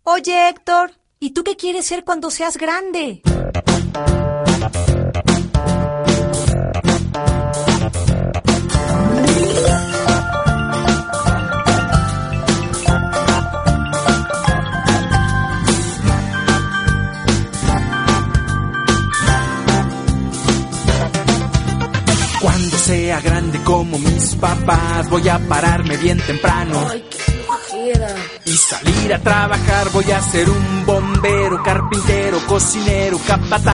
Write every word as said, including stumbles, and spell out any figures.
Oye, Héctor, ¿y tú qué quieres ser cuando seas grande? Cuando sea grande como mis papás, voy a pararme bien temprano. Ay, qué flojera. Y salir a trabajar, voy a ser un bombero, carpintero, cocinero, capataz.